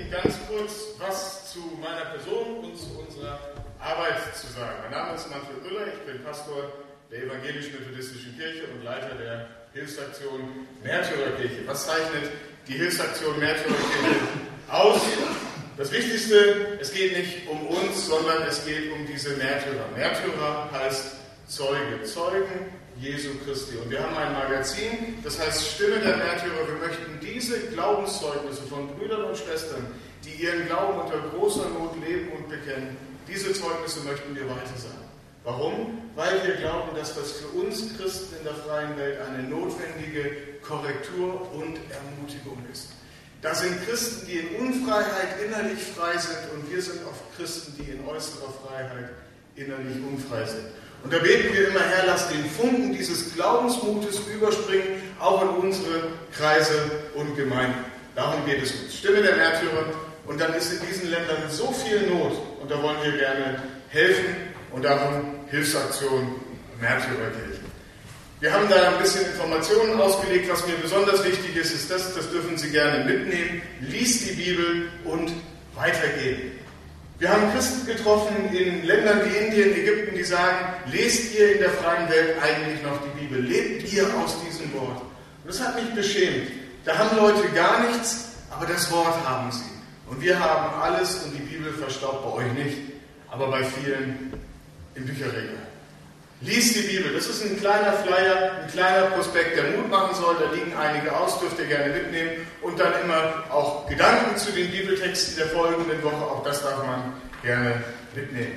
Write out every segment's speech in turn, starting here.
ganz kurz was zu meiner Person und zu unserer Arbeit zu sagen. Mein Name ist Manfred Müller, ich bin Pastor der Evangelisch-Methodistischen Kirche und Leiter der Hilfsaktion Märtyrerkirche. Was zeichnet die Hilfsaktion Märtyrerkirche aus? Das Wichtigste, es geht nicht um uns, sondern es geht um diese Märtyrer. Märtyrer heißt Zeuge, Zeugen Jesu Christi. Und wir haben ein Magazin, das heißt Stimme der Märtyrer. Wir möchten diese Glaubenszeugnisse von Brüdern und Schwestern, die ihren Glauben unter großer Not leben und bekennen, diese Zeugnisse möchten wir weitersagen. Warum? Weil wir glauben, dass das für uns Christen in der freien Welt eine notwendige Korrektur und Ermutigung ist. Da sind Christen, die in Unfreiheit innerlich frei sind, und wir sind oft Christen, die in äußerer Freiheit innerlich unfrei sind. Und da beten wir immer, Herr, lass den Funken dieses Glaubensmutes überspringen, auch in unsere Kreise und Gemeinden. Darum geht es uns. Stimme der Märtyrer. Und dann ist in diesen Ländern so viel Not, und da wollen wir gerne helfen, und darum Hilfsaktion Märtyrerkirche. Wir haben da ein bisschen Informationen ausgelegt. Was mir besonders wichtig ist, ist das dürfen Sie gerne mitnehmen. Lies die Bibel und weitergeben. Wir haben Christen getroffen in Ländern wie Indien, Ägypten, die sagen, lest ihr in der freien Welt eigentlich noch die Bibel? Lebt ihr aus diesem Wort? Und das hat mich beschämt. Da haben Leute gar nichts, aber das Wort haben sie. Und wir haben alles, und die Bibel verstaubt bei euch nicht, aber bei vielen im Bücherregal. Lies die Bibel. Das ist ein kleiner Flyer, ein kleiner Prospekt, der Mut machen soll. Da liegen einige aus, dürft ihr gerne mitnehmen. Und dann immer auch Gedanken zu den Bibeltexten der folgenden Woche. Auch das darf man gerne mitnehmen.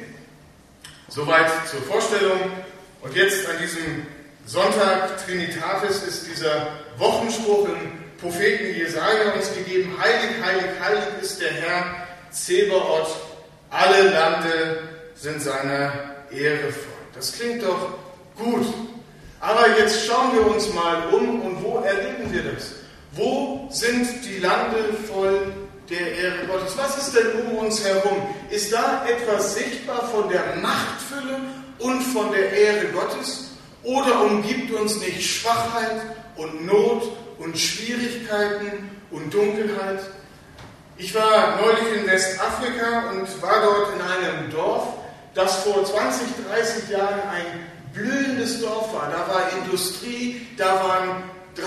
Soweit zur Vorstellung. Und jetzt an diesem Sonntag Trinitatis ist dieser Wochenspruch im Propheten Jesaja uns gegeben. Heilig, heilig, heilig ist der Herr Zebaoth. Alle Lande sind seiner Ehre voll. Das klingt doch gut. Aber jetzt schauen wir uns mal um, und wo erleben wir das? Wo sind die Lande voll der Ehre Gottes? Was ist denn um uns herum? Ist da etwas sichtbar von der Machtfülle und von der Ehre Gottes? Oder umgibt uns nicht Schwachheit und Not und Schwierigkeiten und Dunkelheit? Ich war neulich in Westafrika und war dort in einem Dorf, das vor 20, 30 Jahren ein blühendes Dorf war. Da war Industrie, da waren 3,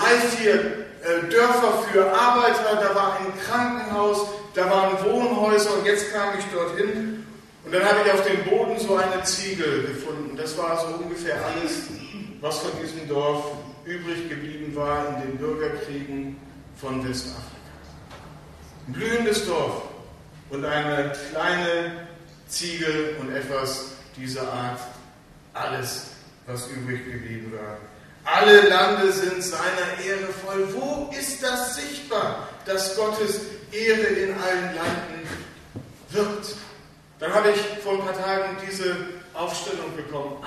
4 Dörfer für Arbeiter, da war ein Krankenhaus, da waren Wohnhäuser, und jetzt kam ich dorthin und dann habe ich auf dem Boden so eine Ziegel gefunden. Das war so ungefähr alles, was von diesem Dorf übrig geblieben war in den Bürgerkriegen von Westafrika. Ein blühendes Dorf und eine kleine Ziegel und etwas dieser Art, alles, was übrig geblieben war. Alle Lande sind seiner Ehre voll. Wo ist das sichtbar, dass Gottes Ehre in allen Landen wirkt? Dann habe ich vor ein paar Tagen diese Aufstellung bekommen.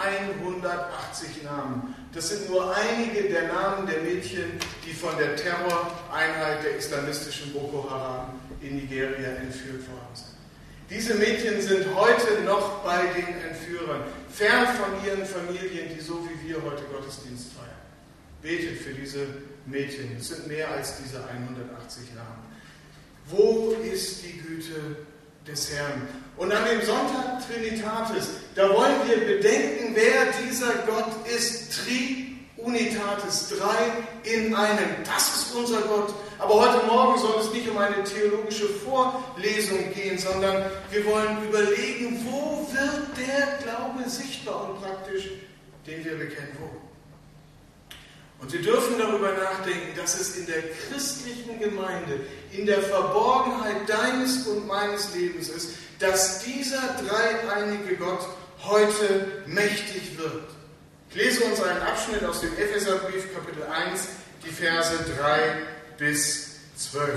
180 Namen. Das sind nur einige der Namen der Mädchen, die von der Terroreinheit der islamistischen Boko Haram in Nigeria entführt worden sind. Diese Mädchen sind heute noch bei den Entführern, fern von ihren Familien, die so wie wir heute Gottesdienst feiern. Betet für diese Mädchen. Es sind mehr als diese 180 Namen. Wo ist die Güte des Herrn? Und an dem Sonntag Trinitatis, da wollen wir bedenken, wer dieser Gott ist. Triunitatis, 3 in einem. Das ist unser Gott. Aber heute Morgen soll es nicht um eine theologische Vorlesung gehen, sondern wir wollen überlegen, wo wird der Glaube sichtbar und praktisch, den wir bekennen. Wo? Und wir dürfen darüber nachdenken, dass es in der christlichen Gemeinde, in der Verborgenheit deines und meines Lebens ist, dass dieser dreieinige Gott heute mächtig wird. Ich lese uns einen Abschnitt aus dem Epheserbrief, Kapitel 1, die Verse 3 bis 12.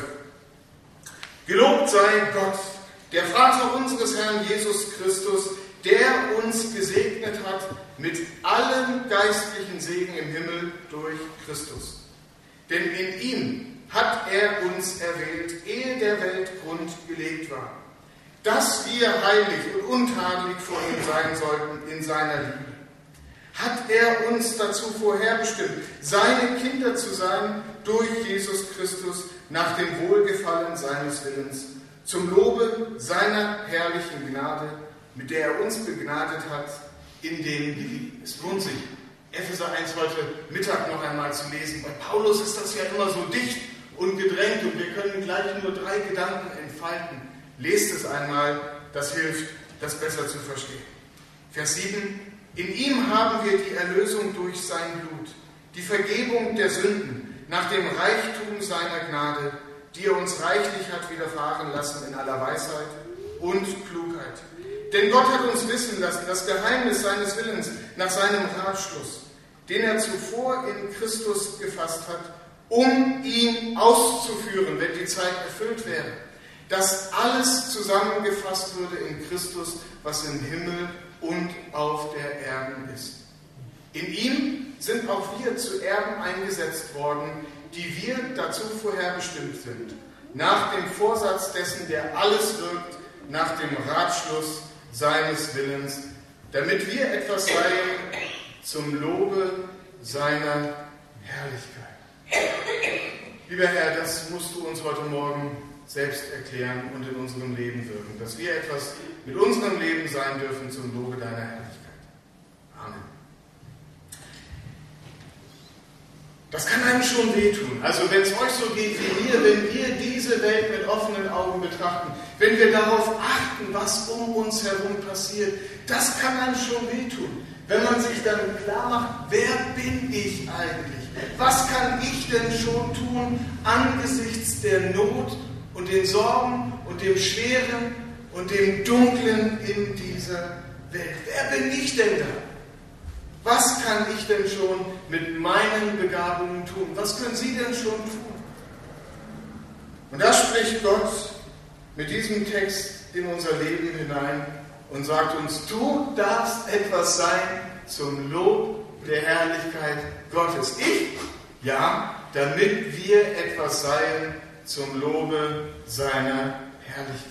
Gelobt sei Gott, der Vater unseres Herrn Jesus Christus, der uns gesegnet hat mit allem geistlichen Segen im Himmel durch Christus. Denn in ihm hat er uns erwählt, ehe der Welt Grund gelegt war, dass wir heilig und untadelig vor ihm sein sollten in seiner Liebe. Hat er uns dazu vorherbestimmt, seine Kinder zu sein durch Jesus Christus nach dem Wohlgefallen seines Willens, zum Lobe seiner herrlichen Gnade, mit der er uns begnadet hat, in dem Geliebten. Es lohnt sich, Epheser 1 heute Mittag noch einmal zu lesen. Bei Paulus ist das ja immer so dicht und gedrängt und wir können gleich nur 3 Gedanken entfalten. Lest es einmal, das hilft, das besser zu verstehen. Vers 7: In ihm haben wir die Erlösung durch sein Blut, die Vergebung der Sünden nach dem Reichtum seiner Gnade, die er uns reichlich hat widerfahren lassen in aller Weisheit und Klugheit. Denn Gott hat uns wissen lassen, das Geheimnis seines Willens nach seinem Ratschluss, den er zuvor in Christus gefasst hat, um ihn auszuführen, wenn die Zeit erfüllt wäre, dass alles zusammengefasst würde in Christus, was im Himmel und auf der Erden ist. In ihm sind auch wir zu Erben eingesetzt worden, die wir dazu vorherbestimmt sind, nach dem Vorsatz dessen, der alles wirkt, nach dem Ratschluss seines Willens, damit wir etwas seien zum Lobe seiner Herrlichkeit. Lieber Herr, das musst du uns heute Morgen selbst erklären und in unserem Leben wirken, dass wir etwas mit unserem Leben sein dürfen zum Lobe deiner Herrlichkeit. Amen. Das kann einem schon wehtun. Also wenn es euch so geht wie mir, wenn wir diese Welt mit offenen Augen betrachten, wenn wir darauf achten, was um uns herum passiert, das kann einem schon wehtun. Wenn man sich dann klar macht, wer bin ich eigentlich? Was kann ich denn schon tun angesichts der Not und den Sorgen und dem Schweren und dem Dunklen in dieser Welt? Wer bin ich denn da? Was kann ich denn schon mit meinen Begabungen tun? Was können Sie denn schon tun? Und da spricht Gott mit diesem Text in unser Leben hinein und sagt uns, du darfst etwas sein zum Lob der Herrlichkeit Gottes. Ich? Ja, damit wir etwas seien zum Lobe seiner Herrlichkeit.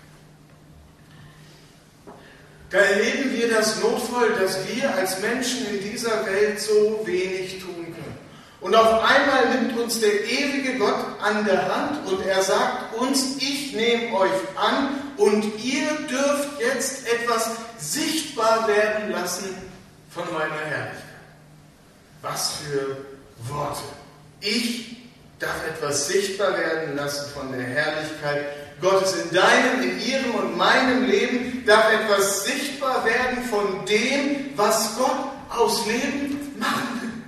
Da erleben wir das notvoll, dass wir als Menschen in dieser Welt so wenig tun können. Und auf einmal nimmt uns der ewige Gott an der Hand und er sagt uns, ich nehme euch an und ihr dürft jetzt etwas sichtbar werden lassen von meiner Herrlichkeit. Was für Worte. Ich darf etwas sichtbar werden lassen von der Herrlichkeit Gottes in deinem, in ihrem und meinem Leben, darf etwas sichtbar werden von dem, was Gott aus Leben machen will.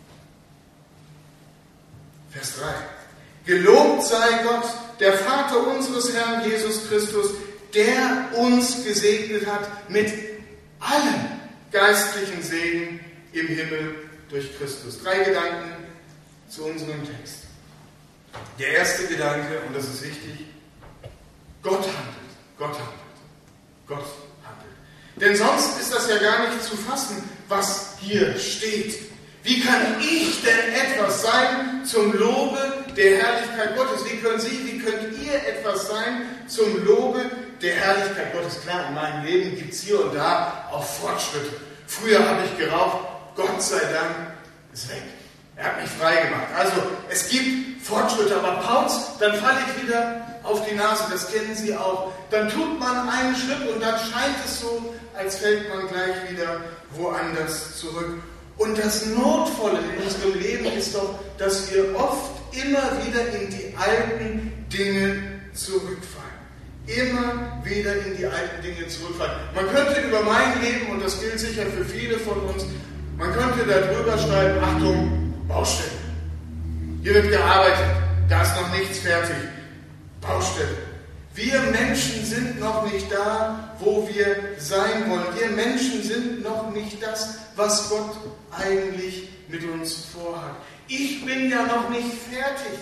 Vers 3. Gelobt sei Gott, der Vater unseres Herrn Jesus Christus, der uns gesegnet hat mit allem geistlichen Segen im Himmel durch Christus. 3 Gedanken zu unserem Text. Der erste Gedanke, und das ist wichtig, Gott handelt, Gott handelt, Gott handelt. Denn sonst ist das ja gar nicht zu fassen, was hier steht. Wie kann ich denn etwas sein zum Lobe der Herrlichkeit Gottes? Wie könnt ihr etwas sein zum Lobe der Herrlichkeit Gottes? Klar, in meinem Leben gibt es hier und da auch Fortschritte. Früher habe ich geraucht, Gott sei Dank, ist weg. Er hat mich frei gemacht. Also es gibt Fortschritte, aber Pauz, dann falle ich wieder auf die Nase, das kennen Sie auch. Dann tut man einen Schritt und dann scheint es so, als fällt man gleich wieder woanders zurück. Und das Notvolle in unserem Leben ist doch, dass wir oft immer wieder in die alten Dinge zurückfallen. Immer wieder in die alten Dinge zurückfallen. Man könnte über mein Leben, und das gilt sicher für viele von uns, man könnte da drüber schreiben, Achtung, Baustelle. Hier wird gearbeitet, da ist noch nichts fertig. Baustelle. Wir Menschen sind noch nicht da, wo wir sein wollen. Wir Menschen sind noch nicht das, was Gott eigentlich mit uns vorhat. Ich bin ja noch nicht fertig.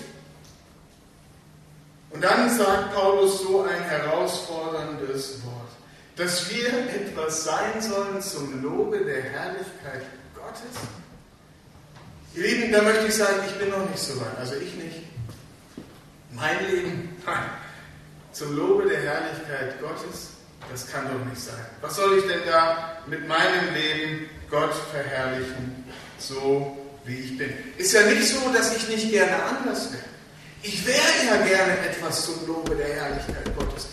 Und dann sagt Paulus so ein herausforderndes Wort, dass wir etwas sein sollen zum Lobe der Herrlichkeit Gottes. Ihr Lieben, da möchte ich sagen, ich bin noch nicht so weit. Also ich nicht. Mein Leben, nein. Zum Lobe der Herrlichkeit Gottes, das kann doch nicht sein. Was soll ich denn da mit meinem Leben Gott verherrlichen, so wie ich bin? Ist ja nicht so, dass ich nicht gerne anders wäre. Ich wäre ja gerne etwas zum Lobe der Herrlichkeit Gottes.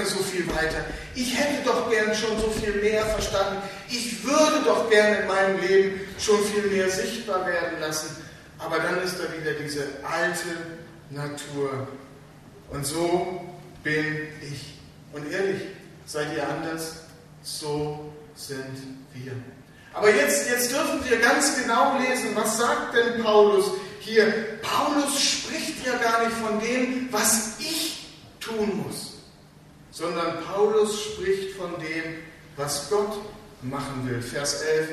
so viel weiter. Ich hätte doch gern schon so viel mehr verstanden. Ich würde doch gern in meinem Leben schon viel mehr sichtbar werden lassen. Aber dann ist da wieder diese alte Natur. Und so bin ich. Und ehrlich, seid ihr anders? So sind wir. Aber jetzt dürfen wir ganz genau lesen, was sagt denn Paulus hier? Paulus spricht ja gar nicht von dem, was ich tun muss, sondern Paulus spricht von dem, was Gott machen will. Vers 11.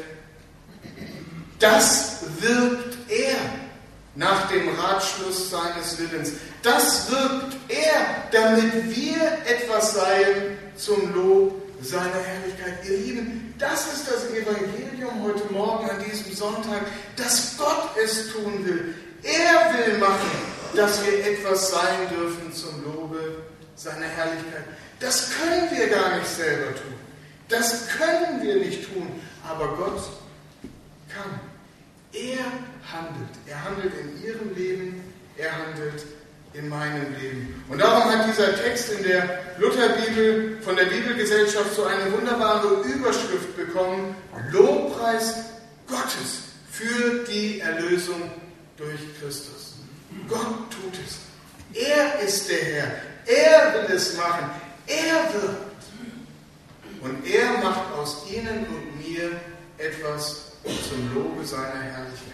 Das wirkt er nach dem Ratschluss seines Willens. Das wirkt er, damit wir etwas seien zum Lob seiner Herrlichkeit. Ihr Lieben, das ist das Evangelium heute Morgen an diesem Sonntag, dass Gott es tun will. Er will machen, dass wir etwas sein dürfen zum Lobe seiner Herrlichkeit. Das können wir gar nicht selber tun. Das können wir nicht tun. Aber Gott kann. Er handelt. Er handelt in ihrem Leben. Er handelt in meinem Leben. Und darum hat dieser Text in der Lutherbibel von der Bibelgesellschaft so eine wunderbare Überschrift bekommen: Lobpreis Gottes für die Erlösung durch Christus. Gott tut es. Er ist der Herr. Er will es machen. Er wirkt. Und er macht aus ihnen und mir etwas zum Lobe seiner Herrlichkeit.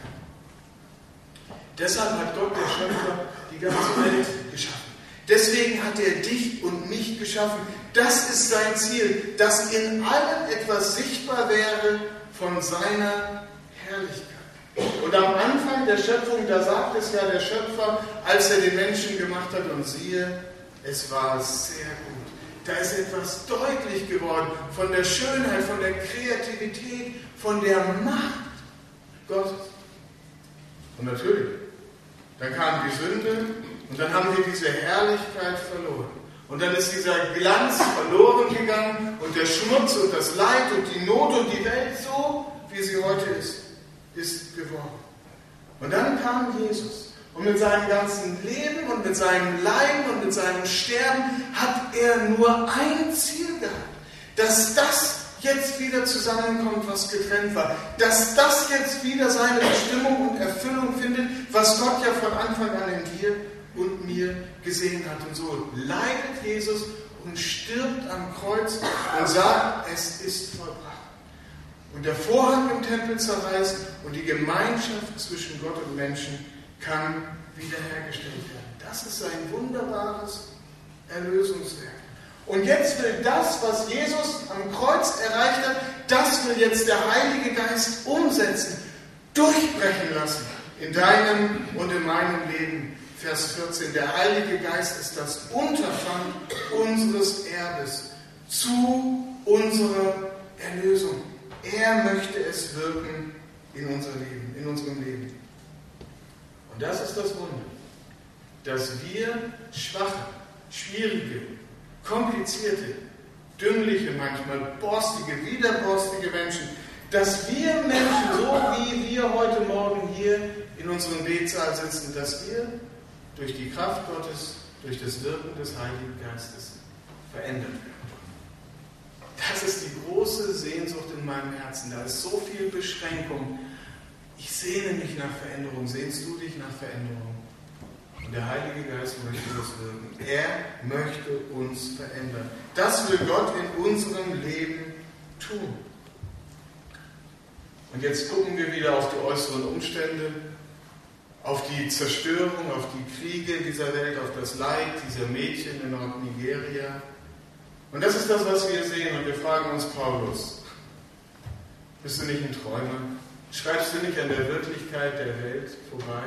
Deshalb hat Gott, der Schöpfer, die ganze Welt geschaffen. Deswegen hat er dich und mich geschaffen. Das ist sein Ziel, dass in allem etwas sichtbar wäre von seiner Herrlichkeit. Und am Anfang der Schöpfung, da sagt es ja der Schöpfer, als er den Menschen gemacht hat, und siehe, es war sehr gut. Da ist etwas deutlich geworden von der Schönheit, von der Kreativität, von der Macht Gottes. Und natürlich, dann kam die Sünde und dann haben wir diese Herrlichkeit verloren. Und dann ist dieser Glanz verloren gegangen und der Schmutz und das Leid und die Not und die Welt so, wie sie heute ist geworden. Und dann kam Jesus. Und mit seinem ganzen Leben und mit seinem Leiden und mit seinem Sterben hat er nur ein Ziel gehabt. Dass das jetzt wieder zusammenkommt, was getrennt war. Dass das jetzt wieder seine Bestimmung und Erfüllung findet, was Gott ja von Anfang an in dir und mir gesehen hat. Und so leidet Jesus und stirbt am Kreuz und sagt, es ist vollbracht. Und der Vorhang im Tempel zerreißt und die Gemeinschaft zwischen Gott und Menschen kann wiederhergestellt werden. Das ist ein wunderbares Erlösungswerk. Und jetzt will das, was Jesus am Kreuz erreicht hat, das will jetzt der Heilige Geist umsetzen, durchbrechen lassen in deinem und in meinem Leben. Vers 14. Der Heilige Geist ist das Unterpfand unseres Erbes zu unserer Erlösung. Er möchte es wirken in unserem Leben. Und das ist das Wunder, dass wir schwache, schwierige, komplizierte, dümmliche, manchmal borstige, widerborstige Menschen, dass wir Menschen, so wie wir heute Morgen hier in unserem Betsaal sitzen, dass wir durch die Kraft Gottes, durch das Wirken des Heiligen Geistes verändert werden. Das ist die große Sehnsucht in meinem Herzen. Da ist so viel Beschränkung. Ich sehne mich nach Veränderung. Sehnst du dich nach Veränderung? Und der Heilige Geist möchte das wirken. Er möchte uns verändern. Das will Gott in unserem Leben tun. Und jetzt gucken wir wieder auf die äußeren Umstände, auf die Zerstörung, auf die Kriege dieser Welt, auf das Leid dieser Mädchen in Nordnigeria. Und das ist das, was wir sehen. Und wir fragen uns, Paulus, bist du nicht ein Träumer? Schreibst du nicht an der Wirklichkeit der Welt vorbei?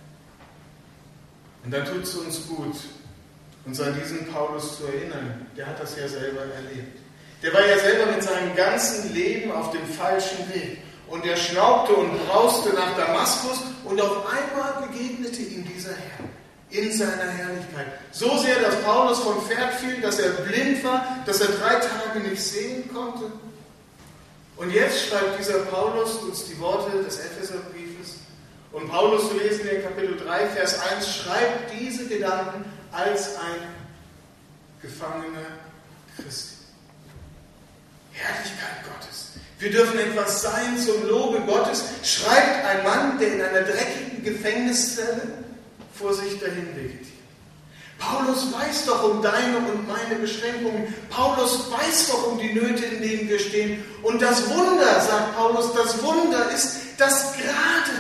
Und dann tut es uns gut, uns an diesen Paulus zu erinnern. Der hat das ja selber erlebt. Der war ja selber mit seinem ganzen Leben auf dem falschen Weg. Und er schnaubte und brauste nach Damaskus und auf einmal begegnete ihm dieser Herr in seiner Herrlichkeit. So sehr, dass Paulus vom Pferd fiel, dass er blind war, dass er 3 Tage nicht sehen konnte. Und jetzt schreibt dieser Paulus uns die Worte des Epheserbriefes. Und Paulus, wir lesen in Kapitel 3, Vers 1, schreibt diese Gedanken als ein Gefangener Christi. Herrlichkeit Gottes. Wir dürfen etwas sein zum Lobe Gottes, schreibt ein Mann, der in einer dreckigen Gefängniszelle vor sich dahin vegetiert. Paulus weiß doch um deine und meine Beschränkungen. Paulus weiß doch um die Nöte, in denen wir stehen. Und das Wunder, sagt Paulus, das Wunder ist, dass gerade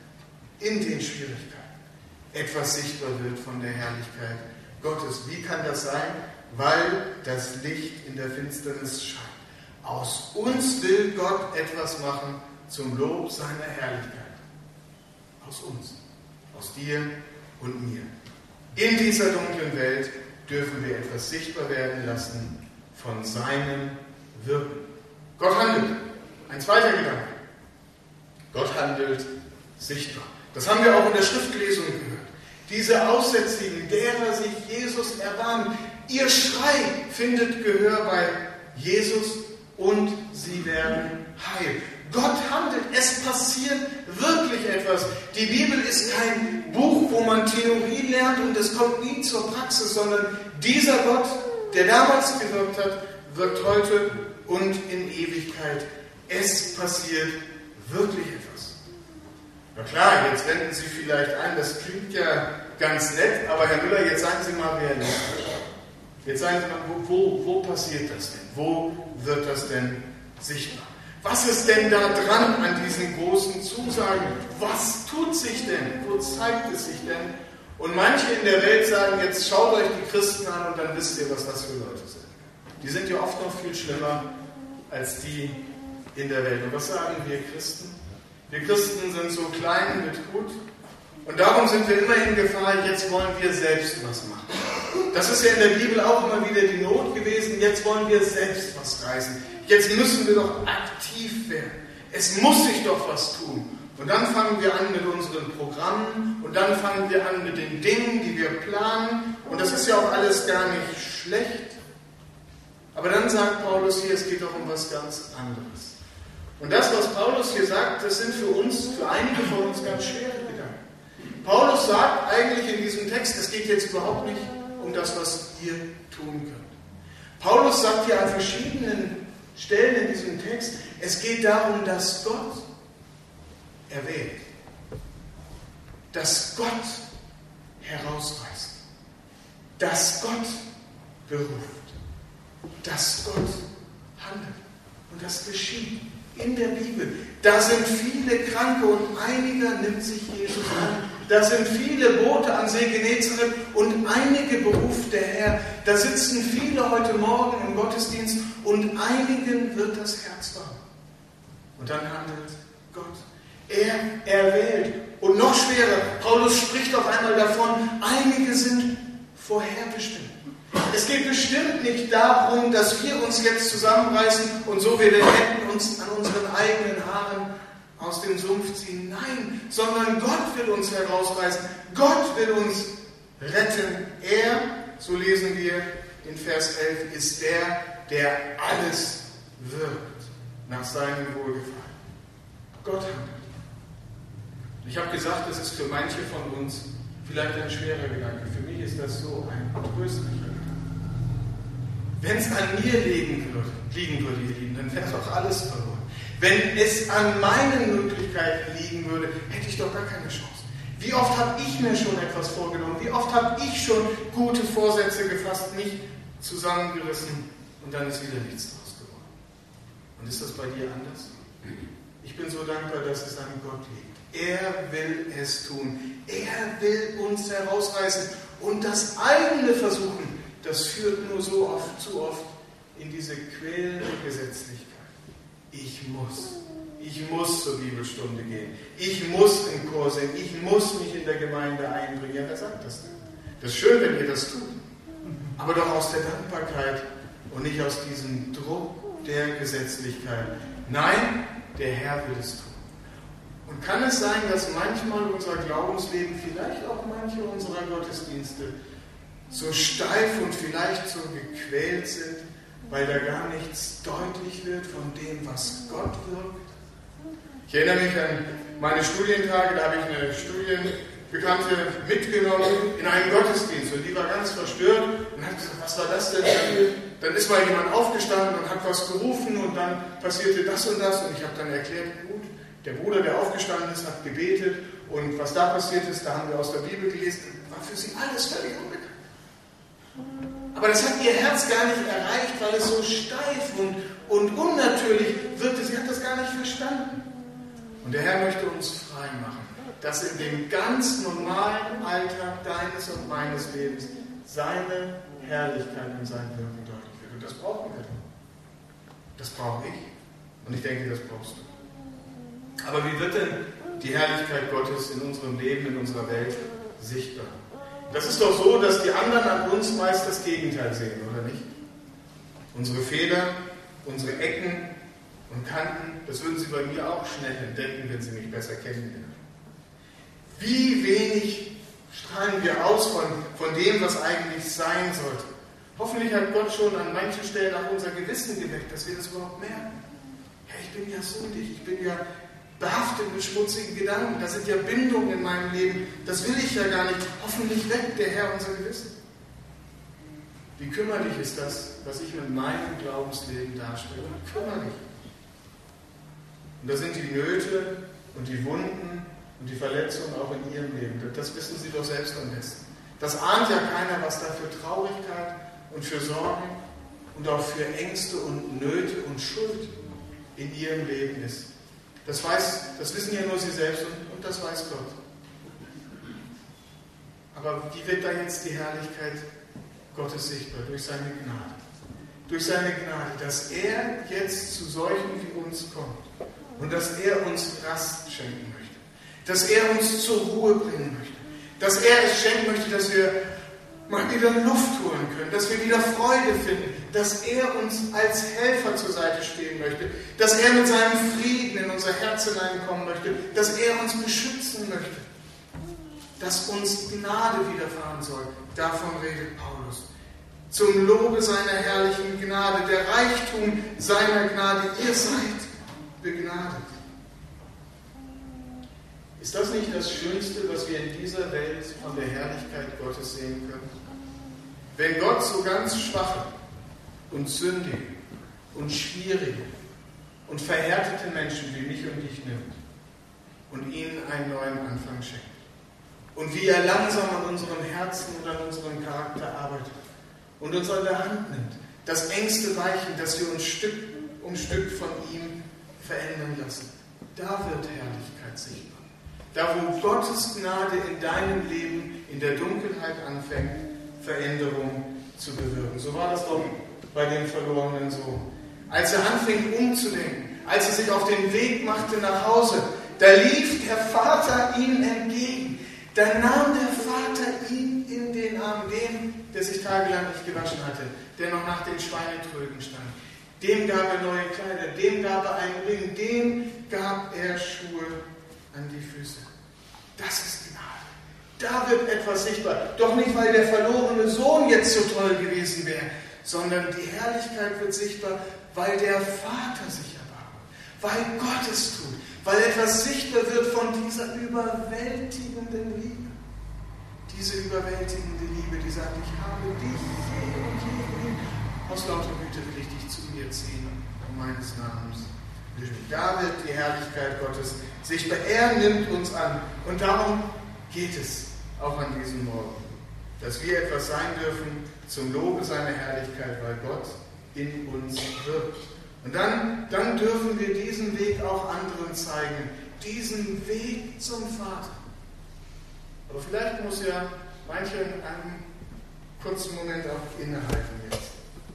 in den Schwierigkeiten etwas sichtbar wird von der Herrlichkeit Gottes. Wie kann das sein? Weil das Licht in der Finsternis scheint. Aus uns will Gott etwas machen zum Lob seiner Herrlichkeit. Aus uns, aus dir und mir. In dieser dunklen Welt dürfen wir etwas sichtbar werden lassen von seinem Wirken. Gott handelt. Ein zweiter Gedanke. Gott handelt sichtbar. Das haben wir auch in der Schriftlesung gehört. Diese Aussätzigen, derer sich Jesus erbarmt, ihr Schrei findet Gehör bei Jesus und sie werden heil. Gott handelt, es passiert wirklich etwas. Die Bibel ist kein Buch, wo man Theorie lernt und es kommt nie zur Praxis, sondern dieser Gott, der damals gewirkt hat, wirkt heute und in Ewigkeit. Es passiert wirklich etwas. Na klar, jetzt wenden Sie vielleicht ein, das klingt ja ganz nett, aber Herr Müller, jetzt sagen Sie mal realistisch. Jetzt sagen Sie mal, wo passiert das denn? Wo wird das denn sichtbar? Was ist denn da dran an diesen großen Zusagen? Was tut sich denn? Wo zeigt es sich denn? Und manche in der Welt sagen, jetzt schaut euch die Christen an und dann wisst ihr, was das für Leute sind. Die sind ja oft noch viel schlimmer als die in der Welt. Und was sagen wir Christen? Wir Christen sind so klein mit Hut und darum sind wir immer in Gefahr, jetzt wollen wir selbst was machen. Das ist ja in der Bibel auch immer wieder die Not gewesen, jetzt wollen wir selbst was reißen. Jetzt müssen wir doch aktiv werden. Es muss sich doch was tun. Und dann fangen wir an mit unseren Programmen und dann fangen wir an mit den Dingen, die wir planen. Und das ist ja auch alles gar nicht schlecht. Aber dann sagt Paulus hier, es geht doch um was ganz anderes. Und das, was Paulus hier sagt, das sind für einige von uns ganz schwere Gedanken. Paulus sagt eigentlich in diesem Text, es geht jetzt überhaupt nicht um das, was ihr tun könnt. Paulus sagt hier an verschiedenen Stellen in diesem Text, es geht darum, dass Gott erwählt, dass Gott herausreißt, dass Gott beruft, dass Gott handelt. Und das geschieht in der Bibel. Da sind viele Kranke und einiger nimmt sich Jesus an. Da sind viele Boote am See Genezareth und einige beruft der Herr. Da sitzen viele heute Morgen im Gottesdienst und einigen wird das Herz warm. Und dann handelt Gott. Er erwählt. Und noch schwerer, Paulus spricht auf einmal davon, einige sind vorherbestimmt. Es geht bestimmt nicht darum, dass wir uns jetzt zusammenreißen und so wir den Händen uns an unseren eigenen Haaren aus dem Sumpf ziehen. Nein, sondern Gott will uns herausreißen. Gott will uns retten. Er, so lesen wir in Vers 11, ist der alles wirkt nach seinem Wohlgefallen. Gott handelt. Ich habe gesagt, das ist für manche von uns vielleicht ein schwerer Gedanke. Für mich ist das so ein tröstlicher Gedanke. Wenn es an mir liegen würde, ihr Lieben, dann wäre doch alles verloren. Wenn es an meinen Möglichkeiten liegen würde, hätte ich doch gar keine Chance. Wie oft habe ich mir schon etwas vorgenommen? Wie oft habe ich schon gute Vorsätze gefasst, mich zusammengerissen und dann ist wieder nichts draus geworden? Und ist das bei dir anders? Ich bin so dankbar, dass es an Gott liegt. Er will es tun. Er will uns herausreißen. Und das eigene Versuchen, das führt nur so oft, zu oft in diese quälende Gesetzlichkeit. Ich muss zur Bibelstunde gehen. Ich muss im Chor singen. Ich muss mich in der Gemeinde einbringen. Ja, wer sagt das denn? Das ist schön, wenn ihr das tut. Aber doch aus der Dankbarkeit und nicht aus diesem Druck der Gesetzlichkeit. Nein, der Herr will es tun. Und kann es sein, dass manchmal unser Glaubensleben, vielleicht auch manche unserer Gottesdienste, so steif und vielleicht so gequält sind, weil da gar nichts deutlich wird von dem, was Gott wirkt? Ich erinnere mich an meine Studientage, da habe ich eine Bekannte mitgenommen in einen Gottesdienst und die war ganz verstört und hat gesagt, was war das denn? Dann ist mal jemand aufgestanden und hat was gerufen und dann passierte das und das und ich habe dann erklärt, gut, der Bruder, der aufgestanden ist, hat gebetet und was da passiert ist, da haben wir aus der Bibel gelesen, war für sie alles völlig unbekannt. Aber das hat ihr Herz gar nicht erreicht, weil es so steif und unnatürlich wirkte. Sie hat das gar nicht verstanden. Und der Herr möchte uns frei machen, dass in dem ganz normalen Alltag deines und meines Lebens seine Herrlichkeit und sein Wirken deutlich wird. Und das brauchen wir. Das brauche ich. Und ich denke, das brauchst du. Aber wie wird denn die Herrlichkeit Gottes in unserem Leben, in unserer Welt sichtbar? Das ist doch so, dass die anderen an uns meist das Gegenteil sehen, oder nicht? Unsere Fehler, unsere Ecken und Kanten, das würden Sie bei mir auch schnell entdecken, wenn Sie mich besser kennenlernen. Wie wenig strahlen wir aus von dem, was eigentlich sein sollte. Hoffentlich hat Gott schon an manchen Stellen auch unser Gewissen geweckt, dass wir das überhaupt merken. Ja, ich bin ja sündig, ich bin ja behaftet mit schmutzigen Gedanken, da sind ja Bindungen in meinem Leben, das will ich ja gar nicht. Hoffentlich weckt der Herr unser Gewissen. Wie kümmerlich ist das, was ich mit meinem Glaubensleben darstelle? Kümmerlich. Und da sind die Nöte und die Wunden und die Verletzungen auch in ihrem Leben. Das wissen Sie doch selbst am besten. Das ahnt ja keiner, was da für Traurigkeit und für Sorgen und auch für Ängste und Nöte und Schuld in ihrem Leben ist. Das wissen ja nur Sie selbst und das weiß Gott. Aber wie wird da jetzt die Herrlichkeit Gottes sichtbar? Durch seine Gnade. Durch seine Gnade, dass er jetzt zu solchen wie uns kommt und dass er uns Rast schenken möchte. Dass er uns zur Ruhe bringen möchte. Dass er es schenken möchte, dass wir mal wieder Luft holen können, dass wir wieder Freude finden, dass er uns als Helfer zur Seite stehen möchte, dass er mit seinem Frieden in unser Herz hineinkommen möchte, dass er uns beschützen möchte, dass uns Gnade widerfahren soll. Davon redet Paulus. Zum Lobe seiner herrlichen Gnade, der Reichtum seiner Gnade, ihr seid begnadet. Ist das nicht das Schönste, was wir in dieser Welt von der Herrlichkeit Gottes sehen können? Wenn Gott so ganz schwache und sündige und schwierige und verhärtete Menschen wie mich und dich nimmt und ihnen einen neuen Anfang schenkt. Und wie er langsam an unserem Herzen und an unserem Charakter arbeitet und uns an der Hand nimmt, das Ängste weichen, dass wir uns Stück um Stück von ihm verändern lassen. Da wird Herrlichkeit sichtbar. Da, wo Gottes Gnade in deinem Leben in der Dunkelheit anfängt, Veränderung zu bewirken. So war das doch bei dem verlorenen Sohn. Als er anfing umzudenken, als er sich auf den Weg machte nach Hause, da lief der Vater ihm entgegen. Da nahm der Vater ihn in den Arm, den, der sich tagelang nicht gewaschen hatte, der noch nach den Schweinetrögen stand. Dem gab er neue Kleider, dem gab er einen Ring, dem gab er Schuhe an die Füße. Das ist Gnade. Da wird etwas sichtbar. Doch nicht, weil der verlorene Sohn jetzt so toll gewesen wäre, sondern die Herrlichkeit wird sichtbar, weil der Vater sich erbarmt, weil Gott es tut, weil etwas sichtbar wird von dieser überwältigenden Liebe. Diese überwältigende Liebe, die sagt, ich habe dich je und je geliebt. Aus lauter Güte will ich dich zu mir ziehen, um meines Namens willen. Da wird die Herrlichkeit Gottes sichtbar. Er nimmt uns an. Und darum geht es auch an diesem Morgen, dass wir etwas sein dürfen zum Lobe seiner Herrlichkeit, weil Gott in uns wirkt. Und dann dürfen wir diesen Weg auch anderen zeigen, diesen Weg zum Vater. Aber vielleicht muss ja mancher in einem kurzen Moment auch innehalten jetzt.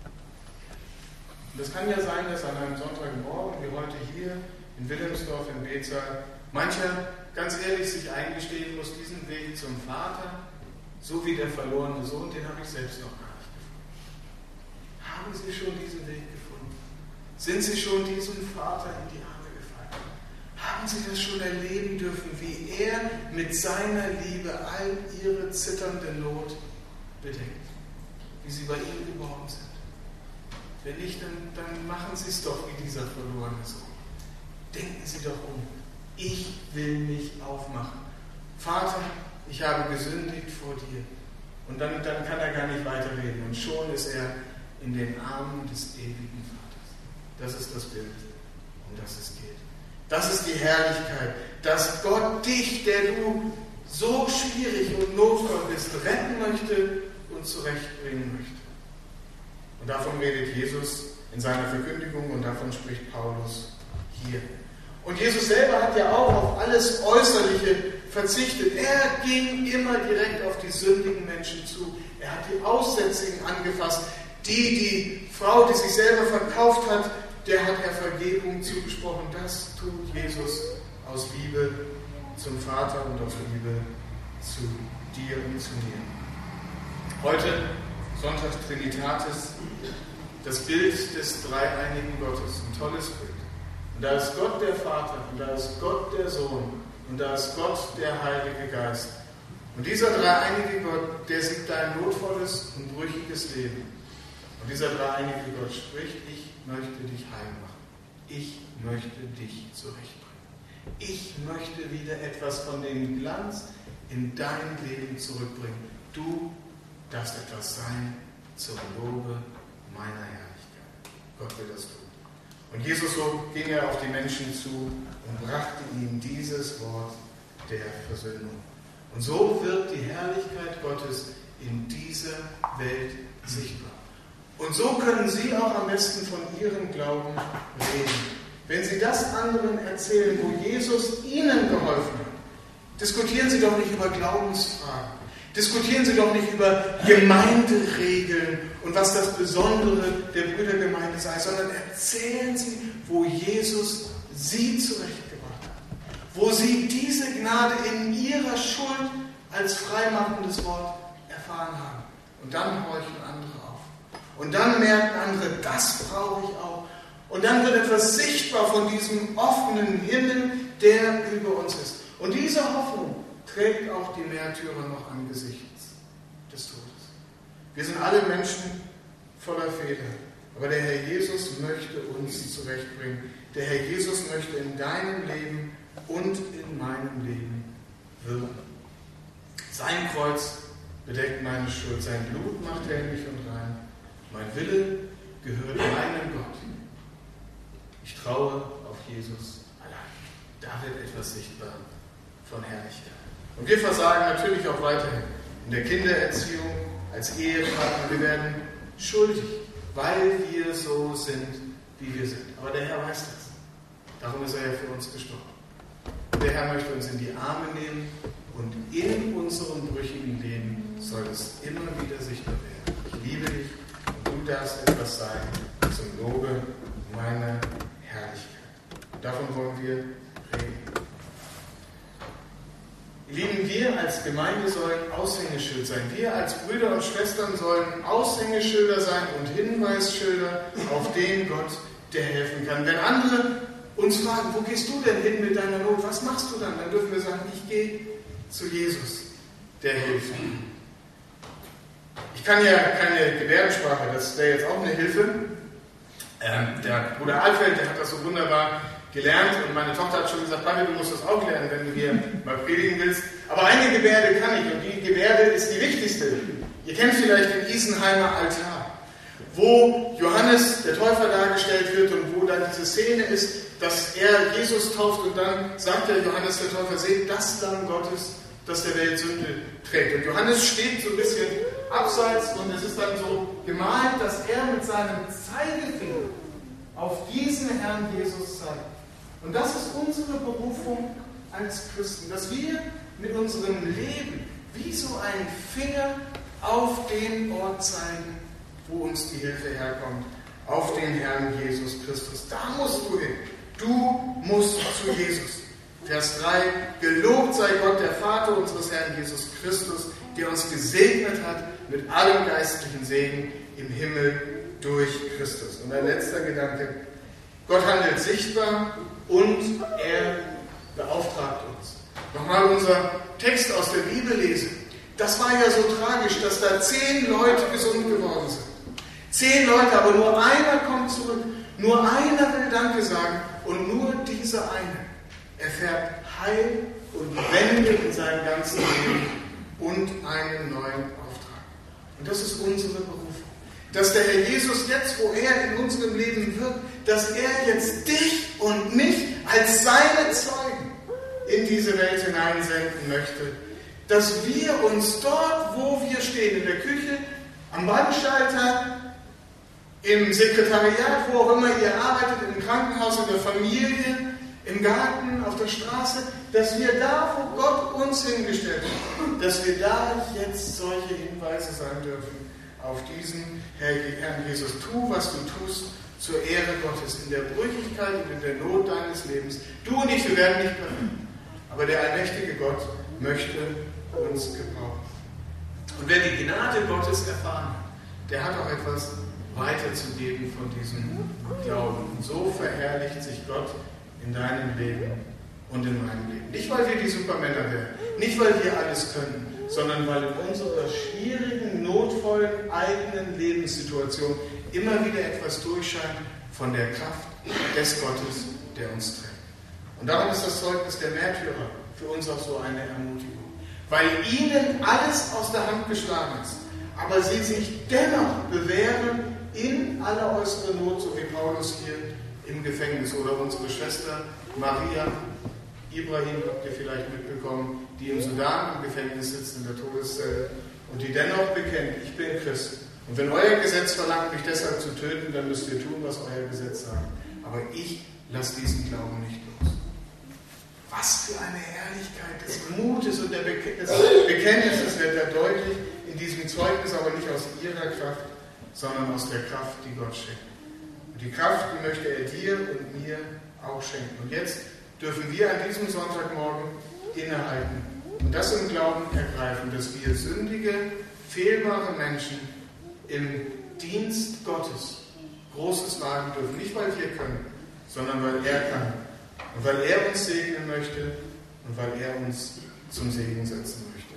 Und es kann ja sein, dass an einem Sonntagmorgen, wie heute hier in Wilhelmsdorf im Betsaal, mancher ganz ehrlich sich eingestehen muss, diesen Weg zum Vater, so wie der verlorene Sohn, den habe ich selbst noch gar nicht gefunden. Haben Sie schon diesen Weg gefunden? Sind Sie schon diesem Vater in die Arme gefallen? Haben Sie das schon erleben dürfen, wie er mit seiner Liebe all Ihre zitternde Not bedeckt? Wie Sie bei ihm geborgen sind? Wenn nicht, dann machen Sie es doch wie dieser verlorene Sohn. Denken Sie doch um. Ich will mich aufmachen. Vater, ich habe gesündigt vor dir. Und dann kann er gar nicht weiterreden. Und schon ist er in den Armen des ewigen Vaters. Das ist das Bild, um das es geht. Das ist die Herrlichkeit, dass Gott dich, der du so schwierig und notvoll bist, retten möchte und zurechtbringen möchte. Und davon redet Jesus in seiner Verkündigung und davon spricht Paulus hier. Und Jesus selber hat ja auch auf alles Äußerliche verzichtet. Er ging immer direkt auf die sündigen Menschen zu. Er hat die Aussätzigen angefasst. Die Frau, die sich selber verkauft hat, der hat er Vergebung zugesprochen. Das tut Jesus aus Liebe zum Vater und aus Liebe zu dir und zu mir. Heute, Sonntag Trinitatis, das Bild des dreieinigen Gottes, ein tolles Bild. Und da ist Gott der Vater, und da ist Gott der Sohn, und da ist Gott der Heilige Geist. Und dieser dreieinige Gott, der sieht dein notvolles und brüchiges Leben. Und dieser dreieinige Gott spricht, ich möchte dich heil machen. Ich möchte dich zurechtbringen. Ich möchte wieder etwas von dem Glanz in dein Leben zurückbringen. Du darfst etwas sein zum Lobe meiner Herrlichkeit. Gott will das tun. Und Jesus, so ging er auf die Menschen zu und brachte ihnen dieses Wort der Versöhnung. Und so wird die Herrlichkeit Gottes in dieser Welt sichtbar. Und so können Sie auch am besten von Ihrem Glauben reden. Wenn Sie das anderen erzählen, wo Jesus Ihnen geholfen hat, diskutieren Sie doch nicht über Glaubensfragen. Diskutieren Sie doch nicht über Gemeinderegeln und was das Besondere der Brüdergemeinde sei, sondern erzählen Sie, wo Jesus Sie zurechtgebracht hat. Wo Sie diese Gnade in Ihrer Schuld als freimachendes Wort erfahren haben. Und dann horchen andere auf. Und dann merken andere, das brauche ich auch. Und dann wird etwas sichtbar von diesem offenen Himmel, der über uns ist. Und diese Hoffnung trägt auch die Märtyrer noch angesichts des Todes. Wir sind alle Menschen voller Fehler. Aber der Herr Jesus möchte uns zurechtbringen. Der Herr Jesus möchte in deinem Leben und in meinem Leben wirken. Sein Kreuz bedeckt meine Schuld. Sein Blut macht hellig und rein. Mein Wille gehört meinem Gott. Ich traue auf Jesus allein. Da wird etwas sichtbar von Herrlichkeit. Und wir versagen natürlich auch weiterhin in der Kindererziehung, als Ehepartner. Wir werden schuldig, weil wir so sind, wie wir sind. Aber der Herr weiß das. Darum ist er ja für uns gestorben. Der Herr möchte uns in die Arme nehmen und in unserem brüchigen Leben soll es immer wieder sichtbar werden. Ich liebe dich und du darfst etwas sein zum Lobe meiner Herrlichkeit. Und davon wollen wir reden. Ihr Lieben, wir als Gemeinde sollen Aushängeschild sein. Wir als Brüder und Schwestern sollen Aushängeschilder sein und Hinweisschilder auf den Gott, der helfen kann. Wenn andere uns fragen, wo gehst du denn hin mit deiner Not? Was machst du dann? Dann dürfen wir sagen, ich gehe zu Jesus, der hilft. Ich kann ja keine Gebärdensprache, das wäre jetzt auch eine Hilfe. Der Bruder Alfred, der hat das so wunderbar gelernt und meine Tochter hat schon gesagt, Papi, du musst das auch lernen, wenn du hier mal predigen willst. Aber eine Gebärde kann ich und die Gebärde ist die wichtigste. Ihr kennt vielleicht den Isenheimer Altar, wo Johannes der Täufer dargestellt wird und wo dann diese Szene ist, dass er Jesus tauft und dann sagt der Johannes der Täufer, seht das Lamm Gottes, das der Welt Sünde trägt. Und Johannes steht so ein bisschen abseits und es ist dann so gemalt, dass er mit seinem Zeigefinger auf diesen Herrn Jesus zeigt. Und das ist unsere Berufung als Christen, dass wir mit unserem Leben wie so ein Finger auf den Ort zeigen, wo uns die Hilfe herkommt, auf den Herrn Jesus Christus. Da musst du hin. Du musst zu Jesus. Vers 3, gelobt sei Gott, der Vater unseres Herrn Jesus Christus, der uns gesegnet hat mit allem geistlichen Segen im Himmel durch Christus. Und ein letzter Gedanke, Gott handelt sichtbar und er beauftragt uns. Nochmal unser Text aus der Bibel lesen. Das war ja so tragisch, dass da 10 Leute gesund geworden sind. 10 Leute, aber nur einer kommt zurück. Nur einer will Danke sagen und nur dieser eine erfährt Heil und Wende in seinem ganzen Leben und einen neuen Auftrag. Und das ist unsere Berufung. Dass der Herr Jesus jetzt, wo er in unserem Leben wirkt, dass er jetzt dich und mich als seine Zeugen in diese Welt hineinsenden möchte. Dass wir uns dort, wo wir stehen, in der Küche, am Bandschalter, im Sekretariat, wo auch immer ihr arbeitet, im Krankenhaus, in der Familie, im Garten, auf der Straße, dass wir da, wo Gott uns hingestellt hat, dass wir da jetzt solche Hinweise sein dürfen auf diesen Herrn Jesus. Tu, was du tust, zur Ehre Gottes, in der Brüchigkeit und in der Not deines Lebens. Du und ich, wir werden nicht perfekt, aber der allmächtige Gott möchte uns gebrauchen. Und wer die Gnade Gottes erfahren hat, der hat auch etwas weiterzugeben von diesem Glauben. Und so verherrlicht sich Gott in deinem Leben und in meinem Leben. Nicht, weil wir die Supermänner werden, nicht, weil wir alles können, sondern weil in unserer schwierigen, notvollen, eigenen Lebenssituation immer wieder etwas durchscheint von der Kraft des Gottes, der uns trägt. Und darum ist das Zeugnis der Märtyrer für uns auch so eine Ermutigung. Weil ihnen alles aus der Hand geschlagen ist, aber sie sich dennoch bewähren in aller äußeren Not, so wie Paulus hier im Gefängnis oder unsere Schwester Maria Ibrahim, habt ihr vielleicht mitbekommen, die im Sudan im Gefängnis sitzt, in der Todeszelle und die dennoch bekennt, ich bin Christ. Und wenn euer Gesetz verlangt, mich deshalb zu töten, dann müsst ihr tun, was euer Gesetz sagt. Aber ich lasse diesen Glauben nicht los. Was für eine Herrlichkeit des Mutes und des Bekenntnisses wird da deutlich in diesem Zeugnis, aber nicht aus ihrer Kraft, sondern aus der Kraft, die Gott schenkt. Und die Kraft, die möchte er dir und mir auch schenken. Und jetzt dürfen wir an diesem Sonntagmorgen innehalten und das im Glauben ergreifen, dass wir sündige, fehlbare Menschen im Dienst Gottes Großes wagen dürfen. Nicht, weil wir können, sondern weil er kann. Und weil er uns segnen möchte und weil er uns zum Segen setzen möchte.